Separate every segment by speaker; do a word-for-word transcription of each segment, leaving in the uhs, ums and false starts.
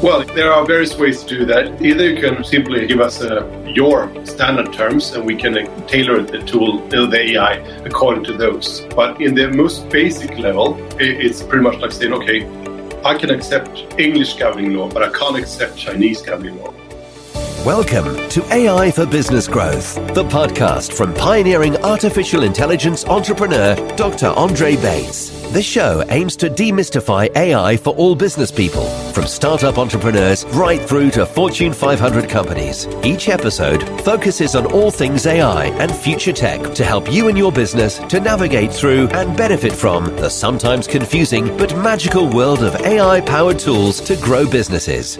Speaker 1: Well, there are various ways to do that. Either you can simply give us uh, your standard terms and we can uh, tailor the tool, uh, the A I, according to those. But in the most basic level, it, it's pretty much like saying, okay, I can accept English governing law, but I can't accept Chinese governing law.
Speaker 2: Welcome to A I for Business Growth, the podcast from pioneering artificial intelligence entrepreneur Doctor Andre Bates. This show aims to demystify A I for all business people, from startup entrepreneurs right through to Fortune five hundred companies. Each episode focuses on all things A I and future tech to help you and your business to navigate through and benefit from the sometimes confusing but magical world of A I-powered tools to grow businesses.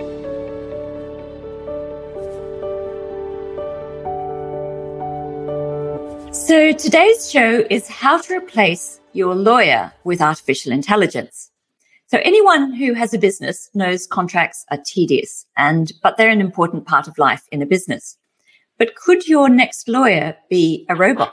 Speaker 3: So today's show is how to replace your lawyer with artificial intelligence. So anyone who has a business knows contracts are tedious, and but they're an important part of life in a business. But could your next lawyer be a robot?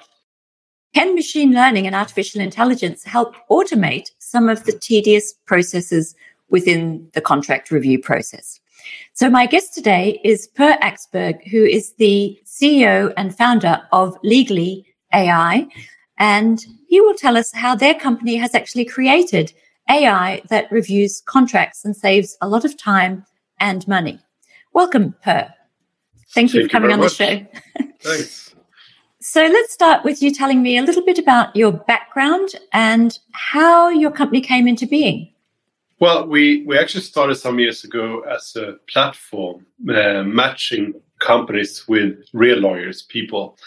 Speaker 3: Can machine learning and artificial intelligence help automate some of the tedious processes within the contract review process? So my guest today is Per Axberg, who is the C E O and founder of Legally A I, and he will tell us how their company has actually created A I that reviews contracts and saves a lot of time and money. Welcome, Per. Thank you
Speaker 1: Thank
Speaker 3: for coming
Speaker 1: you
Speaker 3: on the
Speaker 1: much.
Speaker 3: show.
Speaker 1: Thanks.
Speaker 3: So let's start with you telling me a little bit about your background and how your company came into being.
Speaker 1: Well, we, we actually started some years ago as a platform uh, matching companies with real lawyers, people.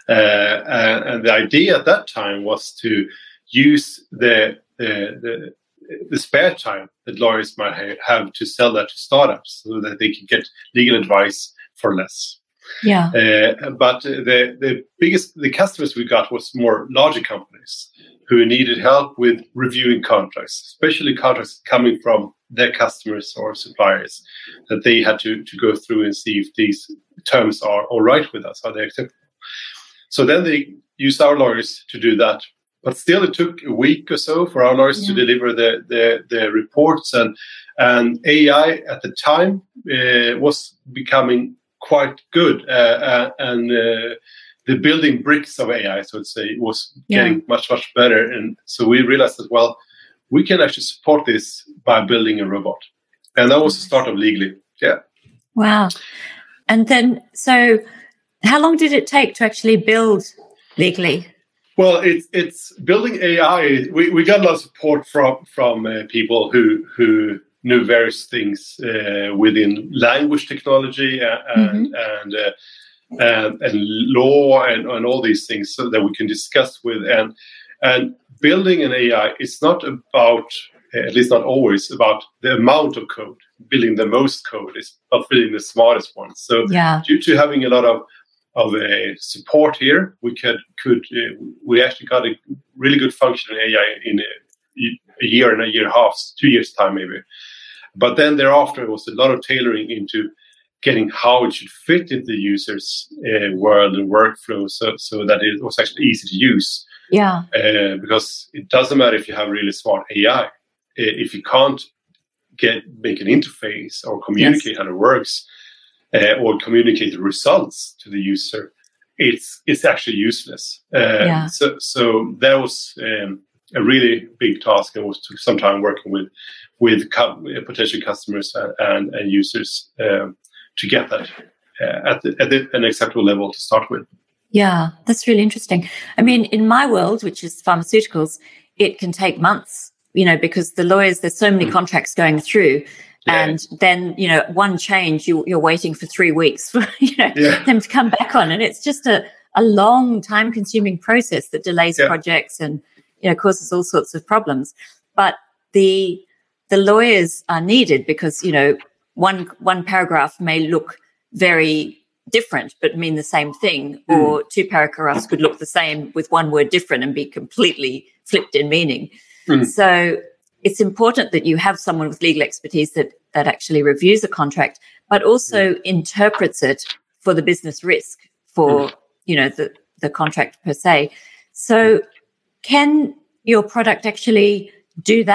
Speaker 1: Uh, and, and the idea at that time was to use the the, the, the spare time that lawyers might ha- have to sell that to startups so that they can get legal advice for less.
Speaker 3: Yeah.
Speaker 1: Uh, but the the biggest the customers we got was more larger companies who needed help with reviewing contracts, especially contracts coming from their customers or suppliers, that they had to, to go through and see if these terms are all right with us, are they acceptable. So then they used our lawyers to do that. But still, it took a week or so for our lawyers yeah. to deliver the, the, the reports. And, and A I at the time uh, was becoming quite good. Uh, uh, and uh, the building bricks of A I, so to say, was
Speaker 3: yeah.
Speaker 1: getting much, much better. And so we realized that, well, we can actually support this by building a robot. And that was the start of Legally. Yeah.
Speaker 3: Wow. And then, so... how long did it take to actually build Legally?
Speaker 1: Well, it's it's building A I. We, we got a lot of support from from uh, people who who knew various things uh, within language technology and mm-hmm. and, uh, and and law and, and all these things, so that we can discuss with. And and building an A I is not about, at least not always, about the amount of code. Building the most code is about building the smartest one. So
Speaker 3: yeah.
Speaker 1: due to having a lot of of a support here, we could could uh, we actually got a really good functional A I in a, a year and a year and a half, two years time maybe. But then thereafter, it was a lot of tailoring into getting how it should fit into the user's uh, world and workflow, so so that it was actually easy to use.
Speaker 3: Yeah.
Speaker 1: Uh, because it doesn't matter if you have really smart A I, if you can't get make an interface or communicate yes. how it works. Uh, or communicate the results to the user, it's it's actually useless. Uh,
Speaker 3: yeah.
Speaker 1: So so that was um, a really big task, and was took some time working with with co- potential customers and, and, and users um, to get that uh, at, the, at the, an acceptable level to start with.
Speaker 3: Yeah, that's really interesting. I mean, in my world, which is pharmaceuticals, it can take months, you know, because the lawyers, there's so many mm. contracts going through. Yeah. And then, you know, one change, you, you're waiting for three weeks for you know, yeah. them to come back on. And it's just a, a long time-consuming process that delays yeah. projects and, you know, causes all sorts of problems. But the the lawyers are needed because, you know, one one paragraph may look very different but mean the same thing, mm. or two paragraphs could look the same with one word different and be completely flipped in meaning. Mm. So it's important that you have someone with legal expertise that, that actually reviews a contract, but also mm. interprets it for the business risk for, mm. you know, the, the contract per se. So can your product actually do that?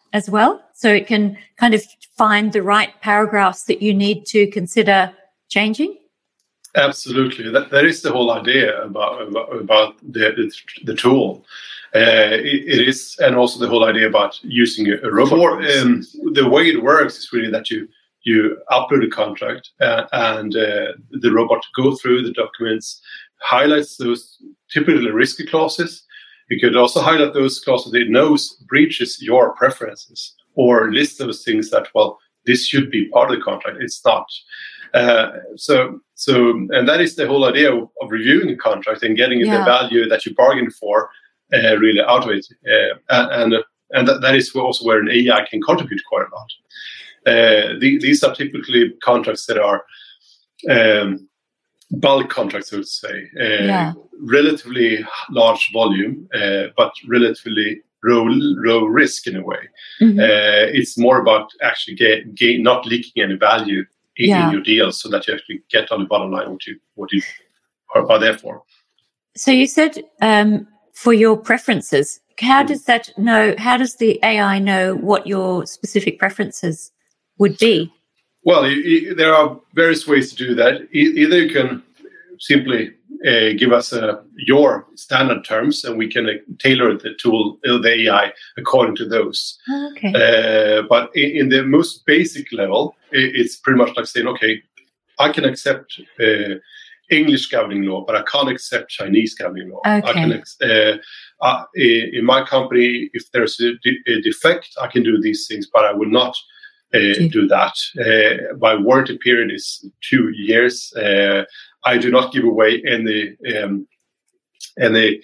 Speaker 3: as well, so it can kind of find the right paragraphs that you need to consider changing?
Speaker 1: Absolutely. That, that is the whole idea about about, about the, the the tool. Uh, it, it is, and also the whole idea about using a, a robot. For, um, the way it works is really that you you upload a contract uh, and uh, the robot go through the documents, highlights those typically risky clauses. You could also highlight those clauses that it knows breaches your preferences, or list those things that, well, this should be part of the contract. It's not. Uh, so, so, and that is the whole idea of, of reviewing a contract and getting yeah. the value that you bargained for uh, really out of it. Uh, and and that, that is also where an A I can contribute quite a lot. Uh, the, these are typically contracts that are um, bulk contracts, I would say, uh, yeah. relatively large volume, uh, but relatively low, low risk in a way. Mm-hmm. Uh, it's more about actually get, get, not leaking any value in, yeah. in your deals, so that you actually get on the bottom line what you what you are, are there for.
Speaker 3: So you said um, for your preferences, how does that know? How does the A I know what your specific preferences would be?
Speaker 1: Well, you, you, there are various ways to do that. E- either you can simply uh, give us uh, your standard terms, and we can uh, tailor the tool, uh, the A I, according to those.
Speaker 3: Okay.
Speaker 1: Uh, but in, in the most basic level, it, it's pretty much like saying, okay, I can accept uh, English governing law, but I can't accept Chinese governing law.
Speaker 3: Okay.
Speaker 1: I can, uh, uh, in my company, if there's a, de- a defect, I can do these things, but I will not Uh, do that. Uh, my warranty period is two years. Uh, I do not give away any um, any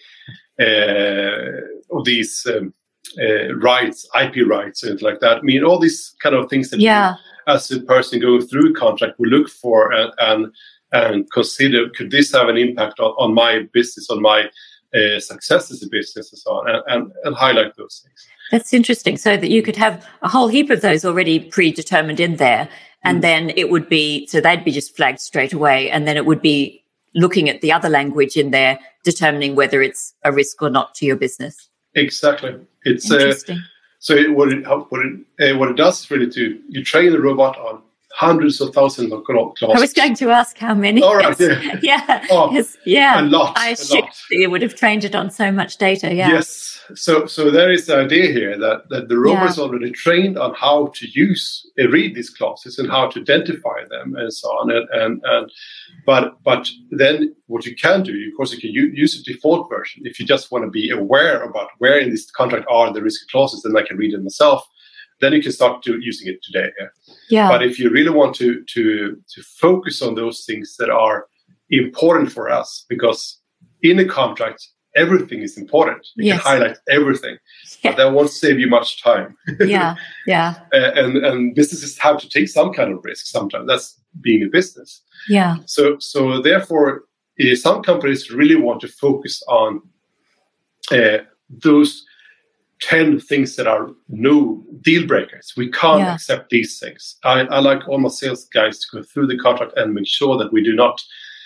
Speaker 1: uh, of these um, uh, rights, I P rights, and like that. I mean, all these kind of things that
Speaker 3: yeah.
Speaker 1: you, as a person going through a contract, will look for and and, and consider: could this have an impact on, on my business, on my uh, success as a business, and so on, and, and, and highlight those things.
Speaker 3: That's interesting. So that you could have a whole heap of those already predetermined in there, and mm. then it would be, so they'd be just flagged straight away, and then it would be looking at the other language in there, determining whether it's a risk or not to your business.
Speaker 1: Exactly. It's
Speaker 3: interesting.
Speaker 1: Uh, so it, what it what it uh, what it does is really to you train the robot on hundreds of thousands of clauses.
Speaker 3: I was going to ask how many.
Speaker 1: All right, yeah,
Speaker 3: yeah,
Speaker 1: oh,
Speaker 3: yeah.
Speaker 1: A lot.
Speaker 3: I
Speaker 1: assumed
Speaker 3: it would have trained it on so much data. Yeah.
Speaker 1: Yes. So, so there is the idea here that, that the robot is yeah. already trained on how to use, uh, read these clauses and how to identify them and so on. And, and, and but but then what you can do, of course, you can u- use a default version. If you just want to be aware about where in this contract are the risky clauses, then I can read it myself. Then you can start to using it today. Yeah.
Speaker 3: yeah.
Speaker 1: But if you really want to to to focus on those things that are important for us, because in a contract, everything is important. You yes. can highlight everything, yeah. but that won't save you much time.
Speaker 3: yeah, yeah.
Speaker 1: Uh, and and businesses have to take some kind of risk sometimes. That's being a business.
Speaker 3: Yeah.
Speaker 1: So so therefore, uh, some companies really want to focus on uh, those ten things that are no deal breakers. We can't yeah. accept these things. I, I like all my sales guys to go through the contract and make sure that we do not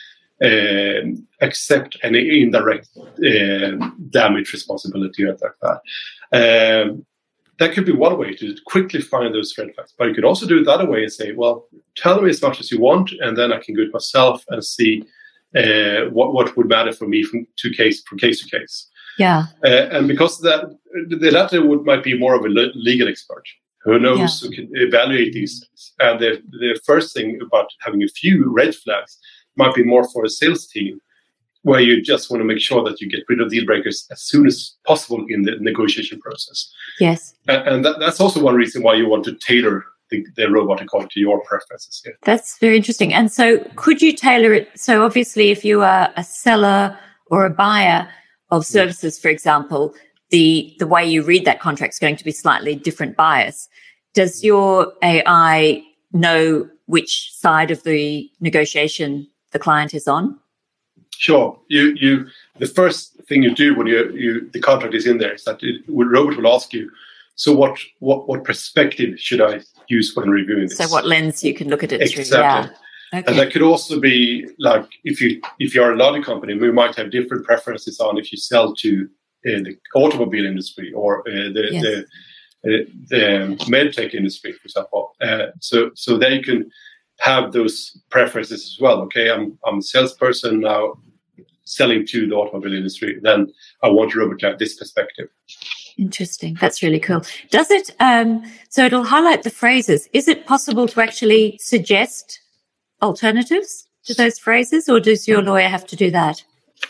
Speaker 1: Uh, accept any indirect uh, damage responsibility or like that. Um, that could be one way to quickly find those red flags. But you could also do it the other way and say, well, tell me as much as you want, and then I can go to myself and see uh, what, what would matter for me from, to case, from case to case.
Speaker 3: Yeah.
Speaker 1: Uh, and because that, the latter would, might be more of a le- legal expert who knows, yeah. who can evaluate these things. And the, the first thing about having a few red flags might be more for a sales team, where you just want to make sure that you get rid of deal breakers as soon as possible in the negotiation process.
Speaker 3: Yes.
Speaker 1: And, and that, that's also one reason why you want to tailor the, the robot according to your preferences. Yeah.
Speaker 3: That's very interesting. And so could you tailor it? So obviously, if you are a seller or a buyer of services, yes. for example, the, the way you read that contract is going to be slightly different bias. Does your A I know which side of the negotiation the client is on?
Speaker 1: Sure. You, you. The first thing you do when you, you the contract is in there is that the robot will ask you, so what, what, what perspective should I use when reviewing this?
Speaker 3: So what lens you can look at it
Speaker 1: exactly.
Speaker 3: through? Yeah. Okay.
Speaker 1: And that could also be like if you if you're a larger company, we might have different preferences on if you sell to uh, the automobile industry or uh, the,
Speaker 3: yes.
Speaker 1: the uh, the medtech industry, for example. Uh, so so they can have those preferences as well. Okay, I'm I'm a salesperson now selling to the automobile industry. Then I want a robot to have this perspective.
Speaker 3: Interesting. That's really cool. Does it? Um, so it'll highlight the phrases. Is it possible to actually suggest alternatives to those phrases, or does your lawyer have to do that?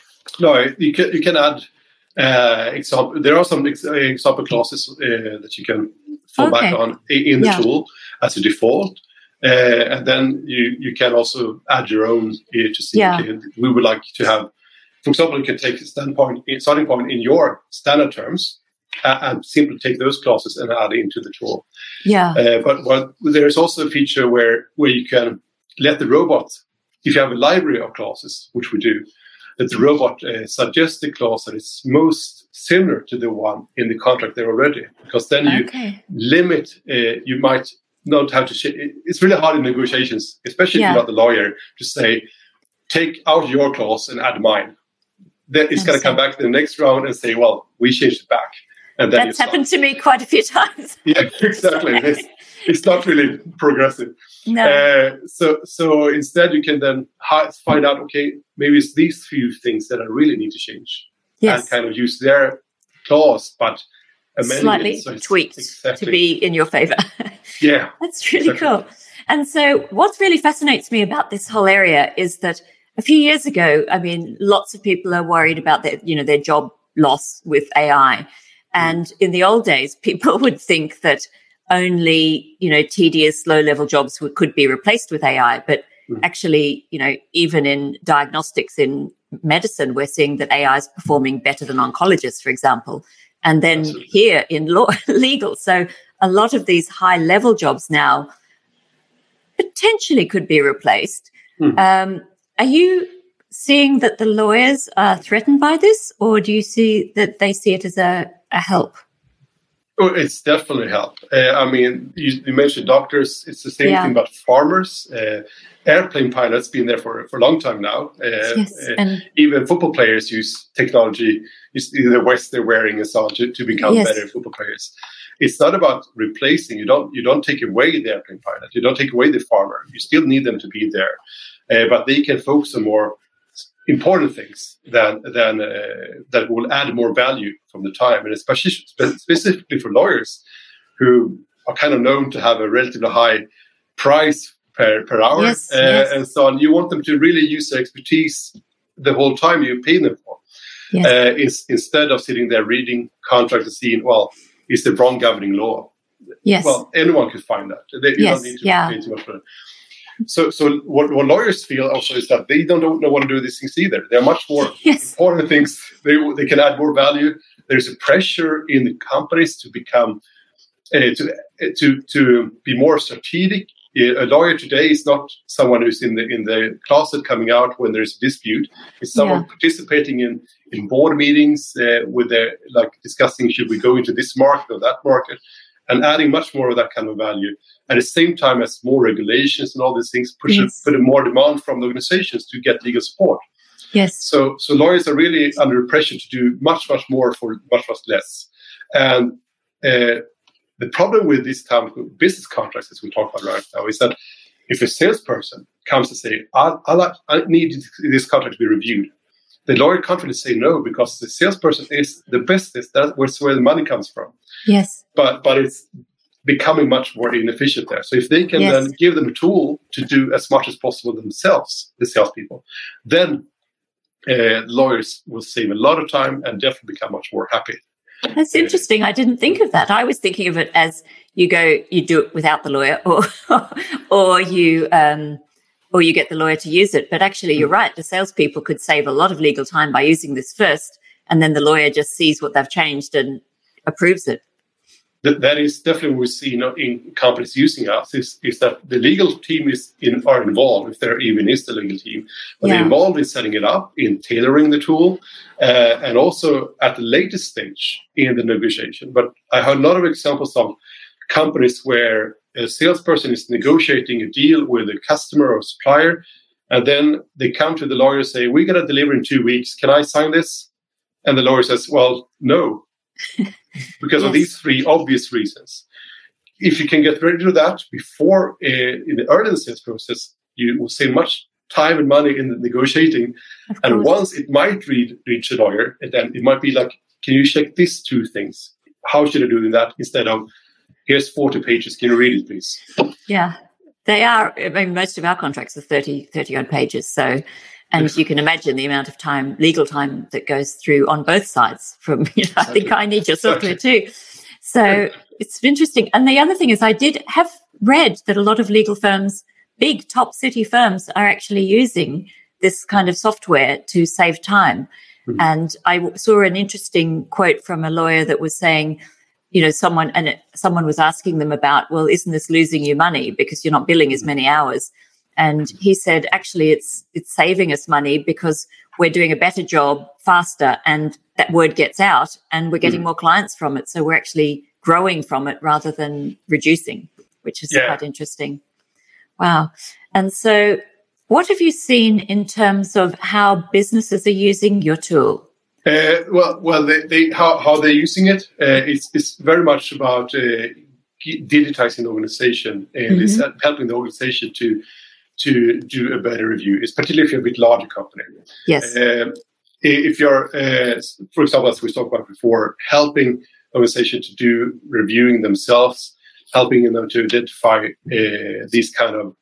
Speaker 1: No, you can you can add uh, example. There are some ex- example clauses uh, that you can fall
Speaker 3: Okay.
Speaker 1: back on in the
Speaker 3: Yeah.
Speaker 1: tool as a default, uh, and then you you can also add your own uh, to see.
Speaker 3: Yeah.
Speaker 1: Okay, we would like to have, for example, you can take a standpoint, starting point in your standard terms, uh, and simply take those clauses and add it into the tool.
Speaker 3: Yeah.
Speaker 1: Uh, but what, there is also a feature where where you can let the robot, if you have a library of clauses, which we do, that the robot uh, suggests the clause that is most similar to the one in the contract there already, because then you
Speaker 3: Okay.
Speaker 1: limit, uh, you might not have to, sh- it's really hard in negotiations, especially
Speaker 3: Yeah.
Speaker 1: if you're not the lawyer, to say, take out your clause and add mine. Then it's going to come back to the next round and say, well, we changed it back. And then
Speaker 3: That's
Speaker 1: you
Speaker 3: happened to me quite a few times.
Speaker 1: Yeah, exactly. It's, it's not really progressive.
Speaker 3: No.
Speaker 1: Uh, so, so instead, you can then hi- find out. Okay, maybe it's these few things that I really need to change,
Speaker 3: Yes.
Speaker 1: and kind of use their clause, but amend
Speaker 3: Slightly
Speaker 1: it so it's
Speaker 3: tweaked
Speaker 1: exactly,
Speaker 3: to be in your favor.
Speaker 1: Yeah,
Speaker 3: That's really
Speaker 1: exactly.
Speaker 3: cool. And so what really fascinates me about this whole area is that a few years ago, I mean, lots of people are worried about their, you know, their job loss with A I. And in the old days, people would think that only, you know, tedious low-level jobs would, could be replaced with A I. But
Speaker 1: Mm.
Speaker 3: actually, you know, even in diagnostics in medicine, we're seeing that A I is performing better than oncologists, for example. And then
Speaker 1: Absolutely.
Speaker 3: here in law, legal. So a lot of these high-level jobs now potentially could be replaced.
Speaker 1: Mm.
Speaker 3: Um, are you seeing that the lawyers are threatened by this, or do you see that they see it as a, a help?
Speaker 1: Oh, it's definitely help. Uh, I mean, you, you mentioned doctors. It's the same
Speaker 3: Yeah.
Speaker 1: thing about farmers. Uh, airplane pilots been there for, for a long time now. Uh,
Speaker 3: Yes,
Speaker 1: uh,
Speaker 3: and
Speaker 1: even football players use technology, use the vest they're wearing and so on to, to become
Speaker 3: Yes.
Speaker 1: better football players. It's not about replacing. You don't you don't take away the airplane pilot. You don't take away the farmer. You still need them to be there, uh, but they can focus on more important things than than uh, that will add more value from the time, and especially spe- specifically for lawyers who are kind of known to have a relatively high price per, per hour,
Speaker 3: Yes,
Speaker 1: uh,
Speaker 3: yes.
Speaker 1: and so on. You want them to really use their expertise the whole time you pay them for,
Speaker 3: yes,
Speaker 1: uh, is, instead of sitting there reading contracts and seeing, well, is the wrong governing law?
Speaker 3: yes,
Speaker 1: Well, anyone can find that. They, you
Speaker 3: Yes,
Speaker 1: don't need to
Speaker 3: yeah.
Speaker 1: pay too much for it. So, so what, what lawyers feel also is that they don't know, know what to do with these things either. There are much more
Speaker 3: yes,
Speaker 1: important things. They they can add more value. There's a pressure in the companies to become uh, to to to be more strategic. A lawyer today is not someone who's in the in the closet coming out when there's a dispute. It's someone
Speaker 3: Yeah.
Speaker 1: participating in in board meetings uh, with their like discussing should we go into this market or that market, and adding much more of that kind of value. At the same time as more regulations and all these things push
Speaker 3: Yes.
Speaker 1: put a more demand from the organizations to get legal support.
Speaker 3: yes,
Speaker 1: So, so lawyers are really under pressure to do much, much more for much, much less. And uh, the problem with these type of business contracts, as we talk about right now, is that if a salesperson comes to say, I, I, like, I need this contract to be reviewed, the lawyer can't really say no because the salesperson is the business. That's where the money comes from.
Speaker 3: yes,
Speaker 1: But but it's becoming much more inefficient there. So if they can
Speaker 3: Yes.
Speaker 1: then give them a tool to do as much as possible themselves, the salespeople, then uh, lawyers will save a lot of time and definitely become much more happy.
Speaker 3: That's interesting. I didn't think of that. I was thinking of it as you go, you do it without the lawyer, or or you um, or you get the lawyer to use it. But actually, you're right. The salespeople could save a lot of legal time by using this first, and then the lawyer just sees what they've changed and approves it.
Speaker 1: That, that is definitely what we see in, in companies using us is, is that the legal team is in, are involved, if there even is the legal team, but
Speaker 3: Yeah.
Speaker 1: they're involved in setting it up, in tailoring the tool, uh, and also at the latest stage in the negotiation. But I heard a lot of examples of companies where a salesperson is negotiating a deal with a customer or supplier, and then they come to the lawyer and say, we're going to deliver in two weeks. Can I sign this? And the lawyer says, well, no. because yes. of these three obvious reasons. If you can get ready to do that before uh, in the early sales process, you will save much time and money in the negotiating. And once it might read, reach a lawyer, and then it might be like, can you check these two things? How should I do that instead of, here's forty pages, can you read it, please?
Speaker 3: Yeah, they are. I mean, most of our contracts are thirty, thirty odd pages. So, and yes. you can imagine the amount of time, legal time that goes through on both sides from, you know, exactly. I think I need your software exactly. too. So it's interesting. And the other thing is I did have read that a lot of legal firms, big top city firms, are actually using this kind of software to save time. Mm-hmm. And I saw an interesting quote from a lawyer that was saying, you know, someone, and it, someone was asking them about, well, isn't this losing you money because you're not billing as many hours? And he said, actually, it's it's saving us money because we're doing a better job faster, and that word gets out, and we're getting mm. more clients from it. So we're actually growing from it rather than reducing, which is yeah. quite interesting. Wow. And so what have you seen in terms of how businesses are using your tool?
Speaker 1: Uh, well, well, they, they, how, how they're using it, uh, it's, it's very much about uh, digitizing the organization, and mm-hmm. it's helping the organization to to do a better review. It's particularly if you're a bit larger company.
Speaker 3: Yes.
Speaker 1: Uh, if you're, uh, for example, as we talked about before, helping the organization to do reviewing themselves, helping them to identify uh, these kind of,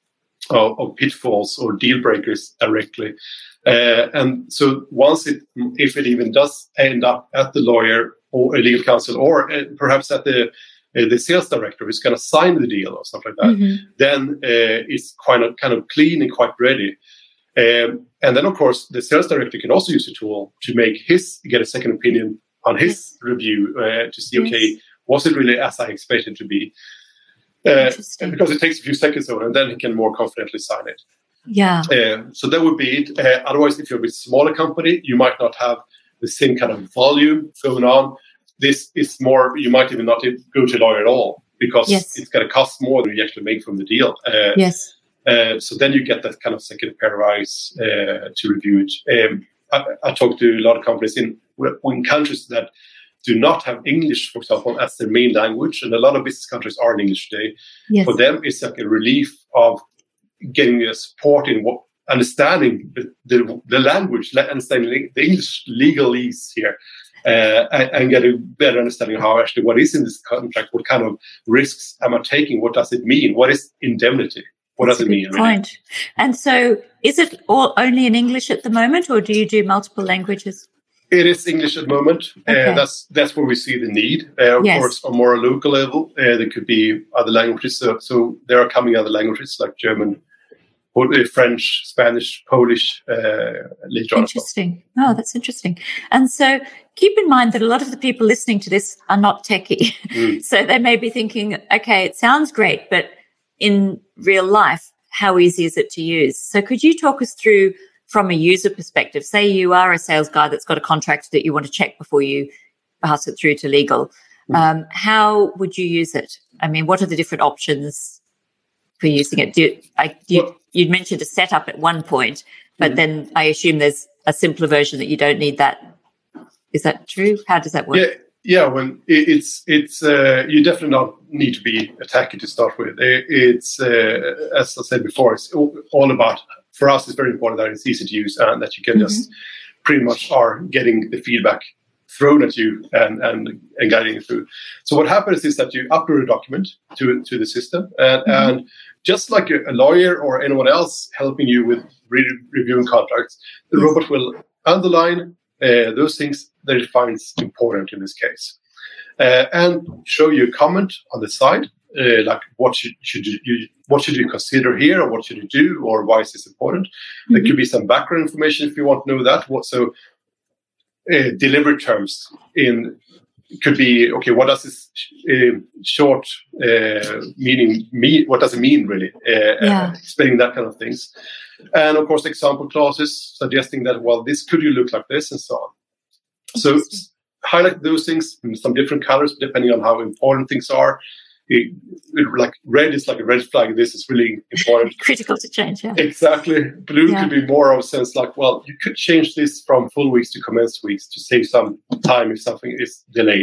Speaker 1: of, of pitfalls or deal breakers directly. Uh, and so once it, if it even does end up at the lawyer or a legal counsel, or uh, perhaps at the uh, the sales director who's going to sign the deal or something like that, mm-hmm. then uh, it's quite a, kind of clean and quite ready. Um, and then, of course, the sales director can also use the tool to make his get a second opinion on his yes. review uh, to see, yes. okay, was it really as I expected it to be? Uh, because it takes a few seconds on, and then he can more confidently sign it.
Speaker 3: Yeah.
Speaker 1: Uh, so that would be it. Uh, otherwise, if you're a bit smaller company, you might not have the same kind of volume going on. This is more, you might even not go to a lawyer at all because yes. it's going to cost more than you actually make from the deal. Uh,
Speaker 3: yes.
Speaker 1: Uh, so then you get that kind of second pair of eyes uh, to review it. Um, I, I talk to a lot of companies in, in countries that do not have English, for example, as their main language, and a lot of business countries are in English today. Yes. For them, it's like a relief of getting a support in what understanding the, the, the language, understanding the English legalese here, uh, and, and get a better understanding of how actually what is in this contract, what kind of risks am I taking, what does it mean, what is indemnity, what That's does it mean?
Speaker 3: Point. Really? And so, is it all only in English at the moment, or do you do multiple languages?
Speaker 1: It is English at the moment. Okay. Uh, that's that's where we see the need. Uh, of yes. course, on more local level, uh, there could be other languages. So, so there are coming other languages like German, French, Spanish, Polish, uh, later on.
Speaker 3: Interesting. Oh, that's interesting. And so keep in mind that a lot of the people listening to this are not techie. Mm. So they may be thinking, okay, it sounds great, but in real life, how easy is it to use? So could you talk us through from a user perspective? Say you are a sales guy that's got a contract that you want to check before you pass it through to legal. Mm. Um, how would you use it? I mean, what are the different options for using it? Do, I, you, well, you'd mentioned a setup at one point, but mm. then I assume there's a simpler version that you don't need that. Is that true? How does that work?
Speaker 1: Yeah, yeah. When it's it's uh, you definitely not need to be a techie to start with. It's uh, as I said before, it's all about. For us, it's very important that it's easy to use and that you can mm-hmm. just pretty much are getting the feedback thrown at you and, and, and guiding you through. So what happens is that you upload a document to to the system, and, mm-hmm. and just like a, a lawyer or anyone else helping you with re- reviewing contracts, the mm-hmm. robot will underline uh, those things that it finds important in this case, uh, and show you a comment on the side. Uh, like what should, should you, you what should you consider here, or what should you do, or why is this important? Mm-hmm. There could be some background information if you want to know that. What so uh, delivery terms in could be okay. What does this uh, short uh, meaning mean? What does it mean really? Uh, yeah. uh, explaining that kind of things, and of course example clauses suggesting that well this could you look like this and so on. So highlight those things in some different colors depending on how important things are. It, it, like red is like a red flag. This is really important.
Speaker 3: Critical to change, yeah.
Speaker 1: Exactly. Blue yeah. could be more of a sense like, well, you could change this from full weeks to commenced weeks to save some time if something is delayed.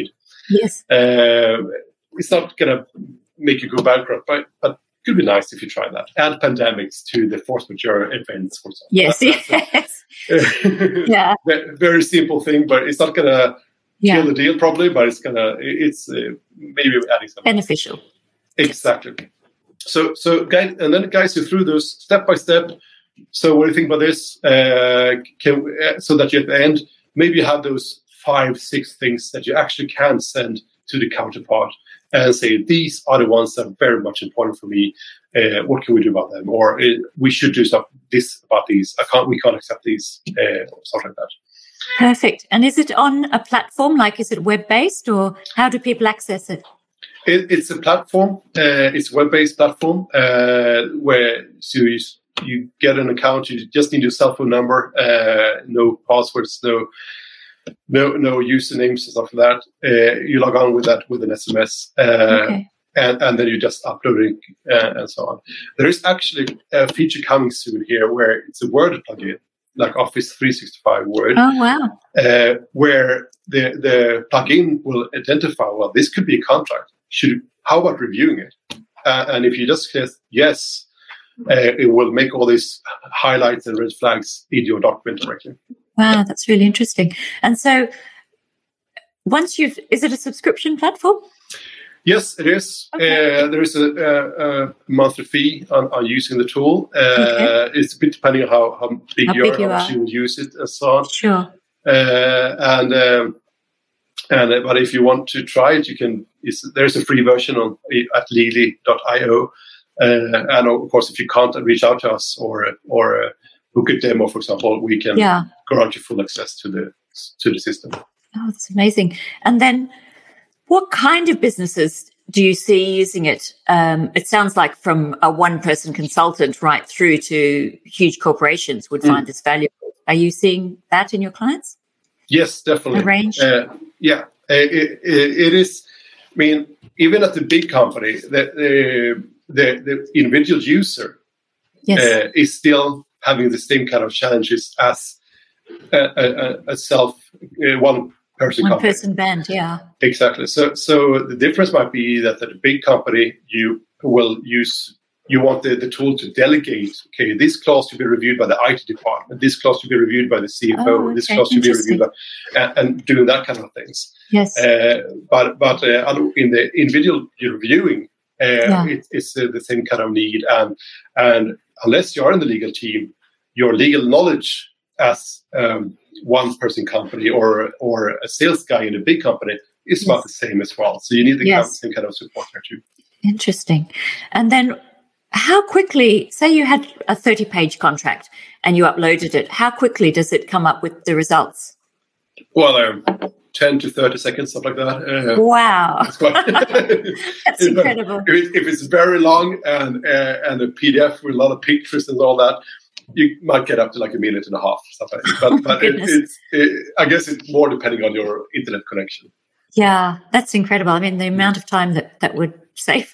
Speaker 3: Yes.
Speaker 1: Uh, it's not going to make you go bankrupt, but, but it could be nice if you try that. Add pandemics to the force majeure events, for example.
Speaker 3: Yes,
Speaker 1: that,
Speaker 3: yes.
Speaker 1: A,
Speaker 3: yeah.
Speaker 1: Very simple thing, but it's not going to
Speaker 3: yeah.
Speaker 1: kill the deal probably, but it's going to, it's uh, maybe adding something.
Speaker 3: Beneficial.
Speaker 1: Exactly. So, so guys, and then guys, you through those step by step. So what do you think about this? Uh, can, uh, so that you at the end, maybe you have those five, six things that you actually can send to the counterpart and say, these are the ones that are very much important for me. Uh, what can we do about them? Or uh, we should do stuff this about these. I can't. We can't accept these. Uh, or stuff like that.
Speaker 3: Perfect. And is it on a platform? Like, is it web-based, or how do people access it?
Speaker 1: it it's a platform. Uh, it's a web-based platform uh, where so you, you get an account. You just need your cell phone number. Uh, no passwords. No. No, no usernames and stuff like that. Uh, you log on with that with an S M S, uh,
Speaker 3: okay.
Speaker 1: and, and then you just upload it uh, and so on. There is actually a feature coming soon here where it's a Word plugin, like Office three sixty-five Word.
Speaker 3: Oh, wow.
Speaker 1: Uh, where the, the plugin will identify, well, this could be a contract. Should How about reviewing it? Uh, and if you just click yes, uh, it will make all these highlights and red flags in your document directly.
Speaker 3: Wow, that's really interesting. And so once you've, is it a subscription platform?
Speaker 1: Yes, it is.
Speaker 3: Okay.
Speaker 1: Uh, there is a, a, a monthly fee on, on using the tool. Uh,
Speaker 3: okay.
Speaker 1: It's a bit depending on how, how big
Speaker 3: how
Speaker 1: you
Speaker 3: big
Speaker 1: are,
Speaker 3: you
Speaker 1: how
Speaker 3: are.
Speaker 1: much you will use it and so on.
Speaker 3: Sure.
Speaker 1: Uh, and um, and uh, but if you want to try it, you can. It's, there's a free version on at legally dot io. Uh, and of course, if you can't reach out to us or or uh, book a demo, for example, we can
Speaker 3: yeah.
Speaker 1: grant you full access to the to the system.
Speaker 3: Oh, that's amazing. And then what kind of businesses do you see using it? Um, it sounds like from a one-person consultant right through to huge corporations would find mm. this valuable. Are you seeing that in your clients?
Speaker 1: Yes, definitely.
Speaker 3: A range?
Speaker 1: Uh, yeah, it, it, it is. I mean, even at the big company, the the, the, the individual user
Speaker 3: yes.
Speaker 1: uh, is still having the same kind of challenges as a, a, a self uh, one person
Speaker 3: one
Speaker 1: company.
Speaker 3: person band. Yeah,
Speaker 1: exactly. So, so the difference might be that at a big company, you will use. You want the, the tool to delegate, okay, this clause to be reviewed by the I T department, this clause to be reviewed by the C F O,
Speaker 3: oh, okay.
Speaker 1: this clause to be reviewed by, and, and doing that kind of things.
Speaker 3: Yes.
Speaker 1: Uh, but but uh, in the individual you're reviewing, uh,
Speaker 3: yeah.
Speaker 1: it, it's uh, the same kind of need. And and unless you are in the legal team, your legal knowledge as um, one person company or or a sales guy in a big company is yes. about the same as well. So you need the yes. kind of, same kind of support there too.
Speaker 3: Interesting. And then how quickly, say you had a thirty-page contract and you uploaded it, how quickly does it come up with the results?
Speaker 1: Well, um, ten to thirty seconds, something like that. Uh,
Speaker 3: wow.
Speaker 1: That's, quite
Speaker 3: that's
Speaker 1: if,
Speaker 3: incredible.
Speaker 1: If, if it's very long and uh, and a P D F with a lot of pictures and all that, you might get up to like a minute and a half, stuff like that. But,
Speaker 3: oh,
Speaker 1: but it, it's, it, I guess it's more depending on your internet connection.
Speaker 3: Yeah, that's incredible. I mean, the amount of time that that would save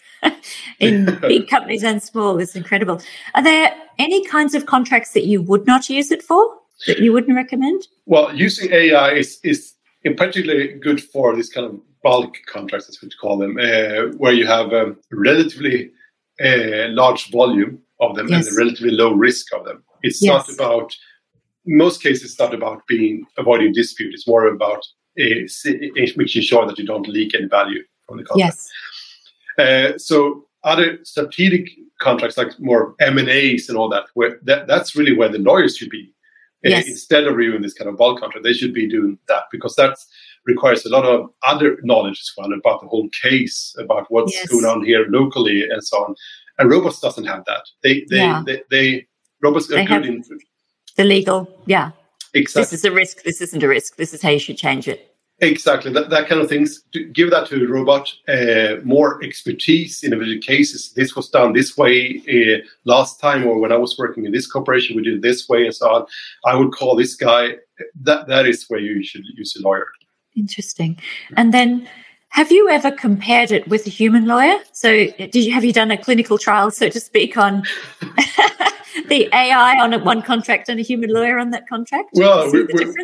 Speaker 3: in big companies and small is incredible. Are there any kinds of contracts that you would not use it for, that you wouldn't recommend?
Speaker 1: Well, using A I is, is in particularly good for this kind of bulk contracts, as we call them, uh, where you have a relatively uh, large volume of them yes. and a relatively low risk of them. It's yes. not about, in most cases, it's not about being avoiding dispute. It's more about uh, making sure that you don't leak any value from the contract.
Speaker 3: Yes.
Speaker 1: Uh, so other strategic contracts, like more M and A's and all that, where that, that's really where the lawyers should be.
Speaker 3: Yes.
Speaker 1: Uh, instead of reviewing this kind of bulk contract, they should be doing that, because that requires a lot of other knowledge as well about the whole case, about what's
Speaker 3: yes.
Speaker 1: going on here locally and so on. And robots doesn't have that. They, they,
Speaker 3: yeah.
Speaker 1: they, they robots are
Speaker 3: they
Speaker 1: good in
Speaker 3: the legal. Yeah,
Speaker 1: exactly.
Speaker 3: This is a risk. This isn't a risk. This is how you should change it.
Speaker 1: Exactly, that, that kind of things. To give that to a robot, uh, more expertise in individual cases. This was done this way uh, last time, or when I was working in this corporation, we did it this way and so on. I would call this guy. That That is where you should use a lawyer.
Speaker 3: Interesting. And then, have you ever compared it with a human lawyer? So, did you have you done a clinical trial, so to speak, on the A I on a, one contract and a human lawyer on that contract?
Speaker 1: Well,
Speaker 3: see
Speaker 1: we,
Speaker 3: the
Speaker 1: we,
Speaker 3: difference?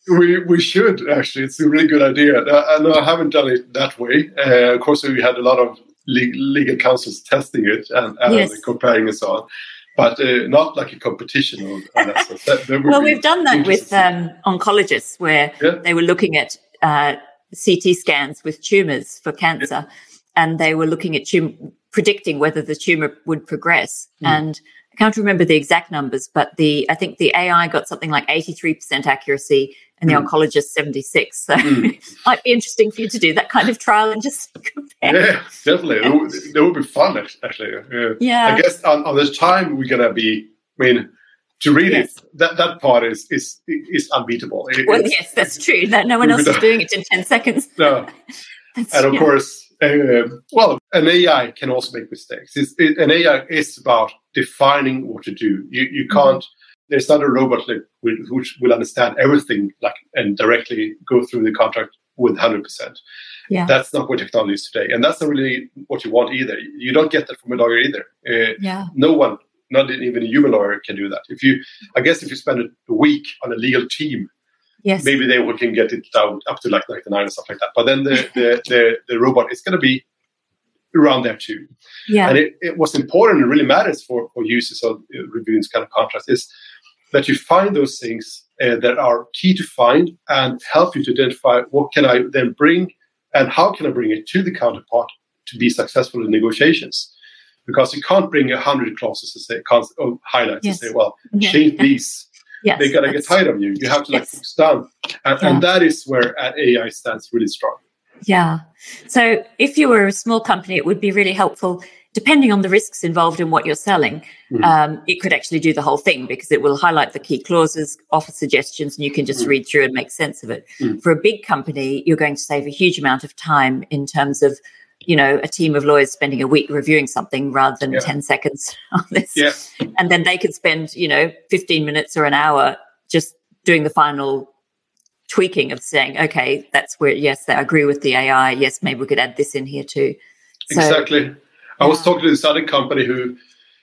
Speaker 1: We we should, actually. It's a really good idea. Uh, no, I haven't done it that way. Uh, of course, we had a lot of le- legal counsels testing it and, and yes. comparing and so on. But uh, not like a competition. Or, or that sort. that, that
Speaker 3: well, we've done that with um, oncologists where yeah. they were looking at uh, C T scans with tumours for cancer, yeah. and they were looking at tum- predicting whether the tumour would progress. Mm. And I can't remember the exact numbers, but the I think the A I got something like eighty-three percent accuracy and the mm. oncologist seventy-six. So mm. it might be interesting for you to do that kind of trial and just compare.
Speaker 1: Yeah, definitely. It would, it would be fun, actually. Yeah.
Speaker 3: yeah.
Speaker 1: I guess on, on this time we're going to be, I mean, to read yes. it, that, that part is is is unbeatable. It,
Speaker 3: well, yes, that's true. That no one else is doing it in ten seconds.
Speaker 1: No. and of yeah. course, uh, well, an A I can also make mistakes. It's, it, an A I is about defining what to do. You you can't. Mm-hmm. There's not a robot that will, which will understand everything like and directly go through the contract with one hundred percent.
Speaker 3: Yeah.
Speaker 1: That's not what technology is today. And that's not really what you want either. You don't get that from a lawyer either. Uh,
Speaker 3: yeah.
Speaker 1: No one, not even a human lawyer, can do that. If you, I guess if you spend a week on a legal team,
Speaker 3: yes.
Speaker 1: maybe they can get it down up to like ninety-nine and stuff like that. But then the, the, the, the robot is going to be around there too.
Speaker 3: Yeah.
Speaker 1: And it, it what's important and really matters for, for users of uh, reviewing this kind of contracts is that you find those things uh, that are key to find and help you to identify what can I then bring and how can I bring it to the counterpart to be successful in negotiations. Because you can't bring a hundred clauses to say, or highlights yes. and say, well, yeah. change these.
Speaker 3: Yes,
Speaker 1: They're going to get tired of you. You have to like yes. focus down. And, yeah. and that is where A I stands really strong.
Speaker 3: Yeah. So if you were a small company, it would be really helpful, depending on the risks involved in what you're selling. Mm-hmm. Um, it could actually do the whole thing because it will highlight the key clauses, offer suggestions, and you can just mm-hmm. read through and make sense of it. Mm-hmm. For a big company, you're going to save a huge amount of time in terms of, you know, a team of lawyers spending a week reviewing something rather than yeah. ten seconds on this.
Speaker 1: Yeah.
Speaker 3: And then they could spend, you know, fifteen minutes or an hour just doing the final tweaking of saying, okay, that's where, yes, I agree with the A I. Yes, maybe we could add this in here too.
Speaker 1: So, exactly. I was talking to this other company who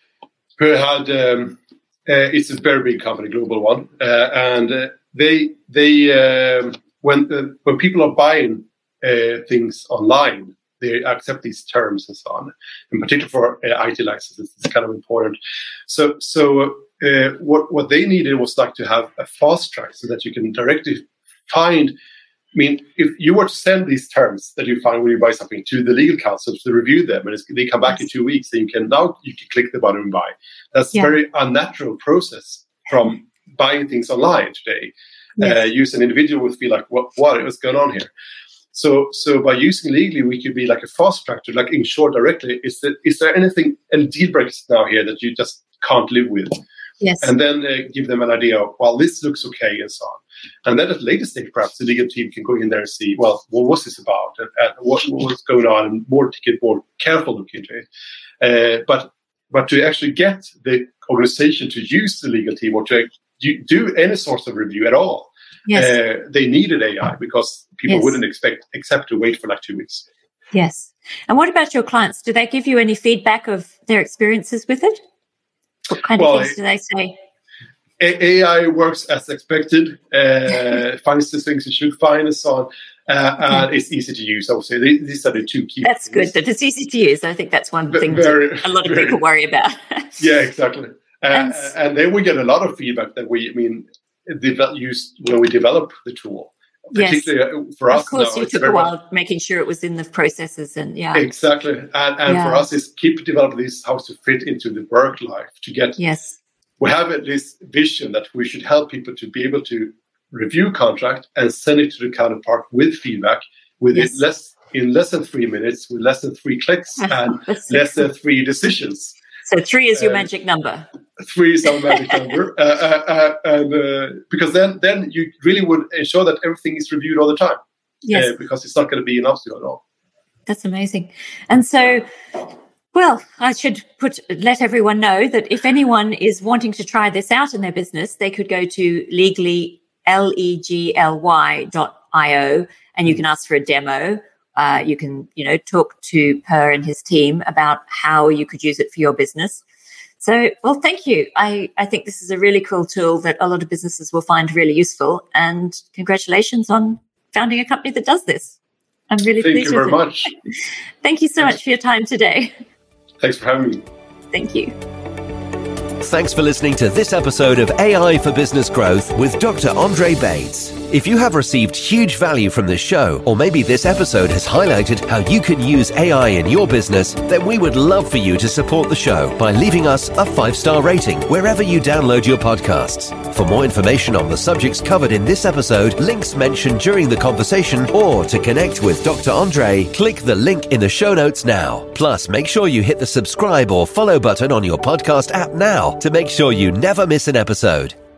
Speaker 1: who had, um, uh, it's a very big company, global one. Uh, and uh, they, they um, when uh, when people are buying uh, things online, they accept these terms and so on. In particular for uh, I T licenses, it's kind of important. So so uh, what, what they needed was like to have a fast track so that you can directly find, I mean, if you were to send these terms that you find when you buy something to the legal counsel to review them, and it's, they come back yes. in two weeks, then you can now you can click the button and buy. That's yeah. a very unnatural process from buying things online today. Yes. Uh, use an individual would feel like, what what is going on here? So so by using legally, we could be like a fast track to like ensure directly, is there, is there anything, any deal breakers now here that you just can't live with?
Speaker 3: Yes.
Speaker 1: And then uh, give them an idea of, well, this looks okay and so on. And then at a later stage, perhaps the legal team can go in there and see, well, what was this about and, and what was going on, and more to get more careful look into it. Uh, but but to actually get the organization to use the legal team or to do any sort of review at all, yes. uh, they needed A I because people yes. wouldn't expect except to wait for like two weeks.
Speaker 3: Yes. And what about your clients? Do they give you any feedback of their experiences with it? What kind well, of things do they say?
Speaker 1: A I works as expected, uh, finds the things it should find and so on. Uh, and it's easy to use, I would say. These are the two key
Speaker 3: That's things. Good that it's easy to use. I think that's one thing very, that a lot of very, people worry about.
Speaker 1: Yeah, exactly. Uh, and, and then we get a lot of feedback that we, I mean, use when we develop the tool. Particularly
Speaker 3: yes.
Speaker 1: for us
Speaker 3: Of course,
Speaker 1: now,
Speaker 3: you took a while much, making sure it was in the processes and yeah.
Speaker 1: Exactly. And, and yeah. for us, is keep developing this, how to fit into the work life to get...
Speaker 3: Yes.
Speaker 1: We have this vision that we should help people to be able to review contract and send it to the counterpart with feedback within yes. less in less than three minutes, with less than three clicks and less than three decisions.
Speaker 3: So three is your um, magic number.
Speaker 1: Three is our magic number, uh, uh, uh, and uh, because then then you really would ensure that everything is reviewed all the time.
Speaker 3: Yes,
Speaker 1: uh, because it's not going to be an obstacle at all.
Speaker 3: That's amazing, and so. Well, I should put let everyone know that if anyone is wanting to try this out in their business, they could go to legally, L E G L Y dot I O, and you can ask for a demo. Uh, you can, you know, talk to Per and his team about how you could use it for your business. So, well, thank you. I, I think this is a really cool tool that a lot of businesses will find really useful. And congratulations on founding a company that does this. I'm really
Speaker 1: Thank
Speaker 3: pleased
Speaker 1: you
Speaker 3: with
Speaker 1: very
Speaker 3: it.
Speaker 1: much.
Speaker 3: Thank you so
Speaker 1: Thanks.
Speaker 3: much for your time today.
Speaker 1: Thanks for having me.
Speaker 3: Thank you.
Speaker 2: Thanks for listening to this episode of A I for Business Growth with Doctor Andre Bates. If you have received huge value from this show, or maybe this episode has highlighted how you can use A I in your business, then we would love for you to support the show by leaving us a five-star rating wherever you download your podcasts. For more information on the subjects covered in this episode, links mentioned during the conversation, or to connect with Doctor Andre, click the link in the show notes now. Plus, make sure you hit the subscribe or follow button on your podcast app now to make sure you never miss an episode.